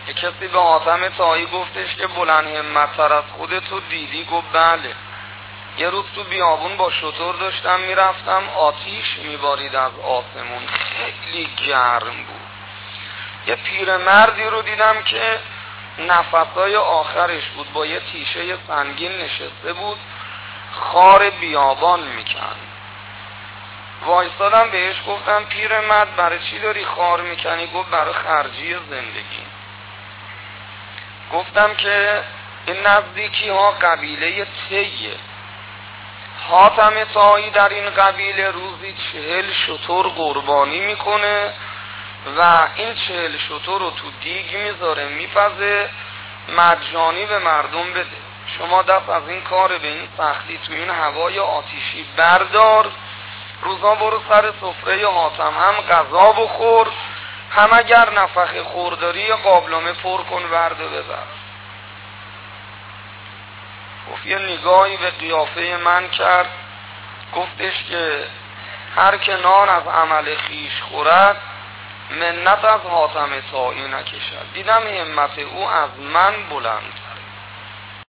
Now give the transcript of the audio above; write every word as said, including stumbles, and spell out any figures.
یه کسی به حاتم طایی گفتش که بلند همت‌تر از خودتو دیدی؟ گفت بله. یه روز تو بیابون با شتر داشتم میرفتم، آتیش میبارید از آسمون، خیلی گرم بود. یه پیرمردی رو دیدم که نفسای آخرش بود، با یه تیشه سنگین نشسته بود، خار بیابان میکن. وایستادم بهش گفتم پیرمرد برای چی داری خار میکنی؟ گفت برای خرجی زندگی. گفتم که این نزدیکی ها قبیله تیه، حاتم طایی در این قبیله روزی چهل شتر قربانی میکنه و این چهل شتر رو تو دیگ میذاره میپزه مجانی به مردم بده. شما دست از این کار به این سختی تو این هوای آتیشی بردار، روزا برو سر سفره حاتم، هم غذا بخور، هم اگر نفخ خورداری قابلمه پر کن ورد و ببر. گفت یه نگاهی به قیافه من کرد، گفتش که هر که نان از عمل خیش خورد منت از حاتم طایی نکشد. دیدم همت او از من بلند